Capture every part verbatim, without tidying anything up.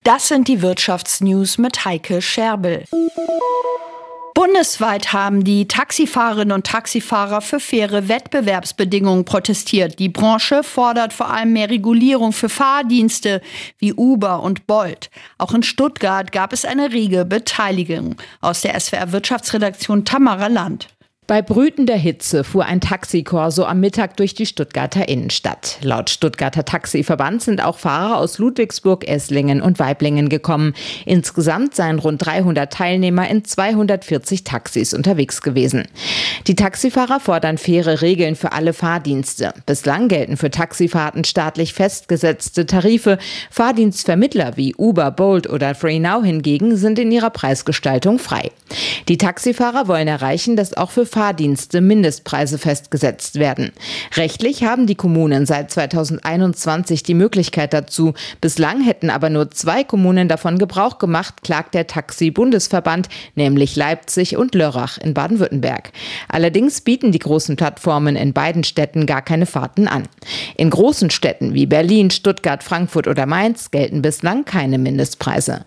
Das sind die Wirtschaftsnews mit Heike Scherbel. Bundesweit haben die Taxifahrerinnen und Taxifahrer für faire Wettbewerbsbedingungen protestiert. Die Branche fordert vor allem mehr Regulierung für Fahrdienste wie Uber und Bolt. Auch in Stuttgart gab es eine rege Beteiligung. Aus der S W R-Wirtschaftsredaktion Tamara Land. Bei brütender Hitze fuhr ein Taxikorso am Mittag durch die Stuttgarter Innenstadt. Laut Stuttgarter Taxiverband sind auch Fahrer aus Ludwigsburg, Esslingen und Waiblingen gekommen. Insgesamt seien rund dreihundert Teilnehmer in zweihundertvierzig Taxis unterwegs gewesen. Die Taxifahrer fordern faire Regeln für alle Fahrdienste. Bislang gelten für Taxifahrten staatlich festgesetzte Tarife. Fahrdienstvermittler wie Uber, Bolt oder FreeNow hingegen sind in ihrer Preisgestaltung frei. Die Taxifahrer wollen erreichen, dass auch für Fahrdienste Mindestpreise festgesetzt werden. Rechtlich haben die Kommunen seit zweitausendeinundzwanzig die Möglichkeit dazu. Bislang hätten aber nur zwei Kommunen davon Gebrauch gemacht, klagt der Taxi-Bundesverband, nämlich Leipzig und Lörrach in Baden-Württemberg. Allerdings bieten die großen Plattformen in beiden Städten gar keine Fahrten an. In großen Städten wie Berlin, Stuttgart, Frankfurt oder Mainz gelten bislang keine Mindestpreise.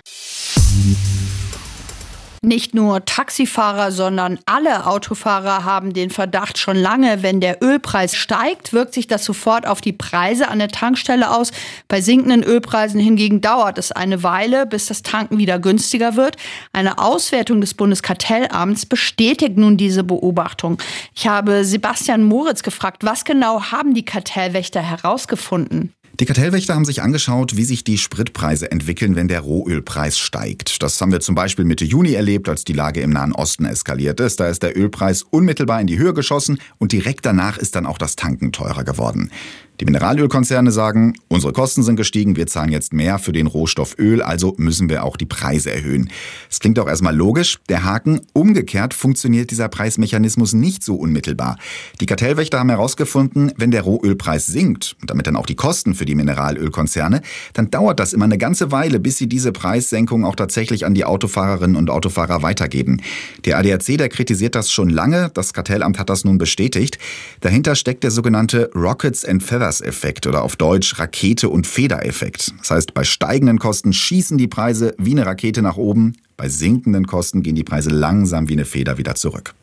Nicht nur Taxifahrer, sondern alle Autofahrer haben den Verdacht schon lange, wenn der Ölpreis steigt, wirkt sich das sofort auf die Preise an der Tankstelle aus. Bei sinkenden Ölpreisen hingegen dauert es eine Weile, bis das Tanken wieder günstiger wird. Eine Auswertung des Bundeskartellamts bestätigt nun diese Beobachtung. Ich habe Sebastian Moritz gefragt, was genau haben die Kartellwächter herausgefunden? Die Kartellwächter haben sich angeschaut, wie sich die Spritpreise entwickeln, wenn der Rohölpreis steigt. Das haben wir zum Beispiel Mitte Juni erlebt, als die Lage im Nahen Osten eskaliert ist. Da ist der Ölpreis unmittelbar in die Höhe geschossen und direkt danach ist dann auch das Tanken teurer geworden. Die Mineralölkonzerne sagen, unsere Kosten sind gestiegen, wir zahlen jetzt mehr für den Rohstoff Öl, also müssen wir auch die Preise erhöhen. Das klingt auch erstmal logisch. Der Haken, umgekehrt funktioniert dieser Preismechanismus nicht so unmittelbar. Die Kartellwächter haben herausgefunden, wenn der Rohölpreis sinkt und damit dann auch die Kosten für die Mineralölkonzerne, dann dauert das immer eine ganze Weile, bis sie diese Preissenkung auch tatsächlich an die Autofahrerinnen und Autofahrer weitergeben. Der A D A C, der kritisiert das schon lange, das Kartellamt hat das nun bestätigt. Dahinter steckt der sogenannte Rockets and Feathers Effekt oder auf Deutsch Rakete- und Federeffekt. Das heißt, bei steigenden Kosten schießen die Preise wie eine Rakete nach oben, bei sinkenden Kosten gehen die Preise langsam wie eine Feder wieder zurück.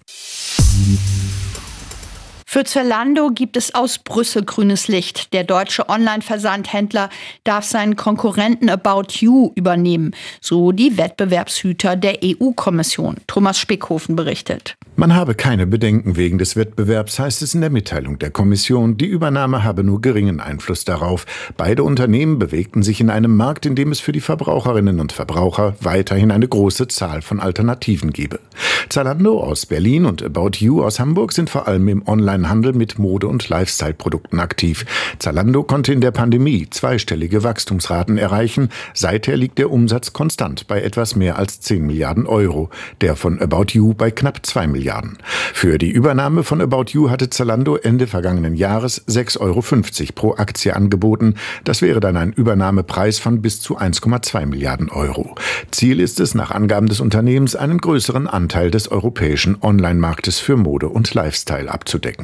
Für Zalando gibt es aus Brüssel grünes Licht. Der deutsche Online-Versandhändler darf seinen Konkurrenten About You übernehmen, so die Wettbewerbshüter der E U-Kommission. Thomas Spickhofen berichtet. Man habe keine Bedenken wegen des Wettbewerbs, heißt es in der Mitteilung der Kommission. Die Übernahme habe nur geringen Einfluss darauf. Beide Unternehmen bewegten sich in einem Markt, in dem es für die Verbraucherinnen und Verbraucher weiterhin eine große Zahl von Alternativen gebe. Zalando aus Berlin und About You aus Hamburg sind vor allem im Onlinehandel mit Mode- und Lifestyle-Produkten aktiv. Zalando konnte in der Pandemie zweistellige Wachstumsraten erreichen. Seither liegt der Umsatz konstant bei etwas mehr als zehn Milliarden Euro. Der von About You bei knapp zwei Milliarden. Für die Übernahme von About You hatte Zalando Ende vergangenen Jahres sechs Euro fünfzig pro Aktie angeboten. Das wäre dann ein Übernahmepreis von bis zu eins Komma zwei Milliarden Euro. Ziel ist es, nach Angaben des Unternehmens, einen größeren Anteil des europäischen Online-Marktes für Mode und Lifestyle abzudecken.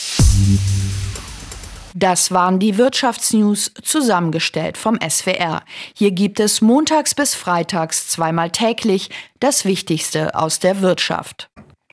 Das waren die Wirtschaftsnews, zusammengestellt vom S W R. Hier gibt es montags bis freitags zweimal täglich das Wichtigste aus der Wirtschaft.